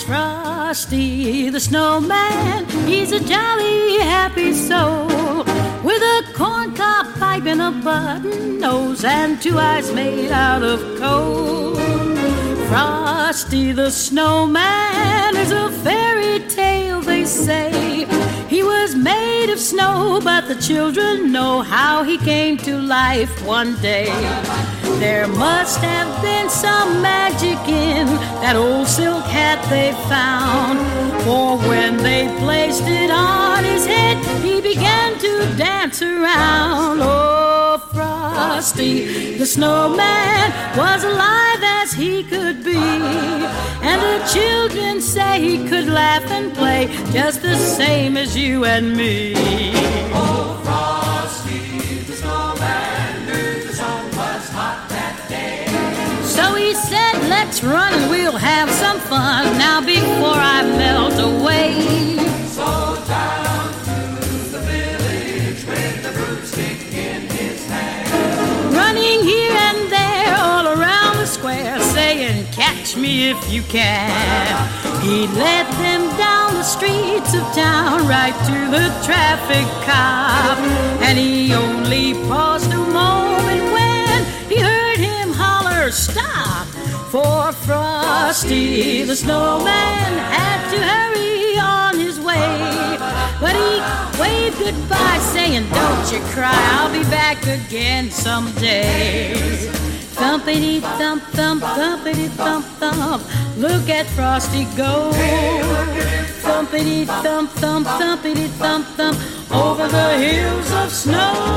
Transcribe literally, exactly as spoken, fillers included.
Frosty the Snowman. He's a jolly, happy soul with a corncob pipe and a button nose and two eyes made out of coal. Frosty the Snowman is a fairy tale, they say. He was made of snow, but the children know how he came to life one day. There must have been some magic in that old silk hat they found, for when they placed it on his head, he began to dance around. Oh, Frosty the Snowman was alive as he could be, and the children say he could laugh and play just the same as you and me. Oh, Frosty the Snowman knew the sun was hot that day. So he said, let's run and we'll have some fun now before I melt away. So down to the village with the broomstick in his hand, running here and there all around the square, saying, catch me if you can. He led them down the streets of town right to the traffic cop, and he only paused a moment when he heard him holler, stop! For Frosty the Snowman had to hurry on his way, but he waved goodbye saying, don't you cry, I'll be back again someday. Thumpity thump thump, thumpity thump thump, look at Frosty go. Thumpity thump thump, thumpity thump thump, over the hills of snow.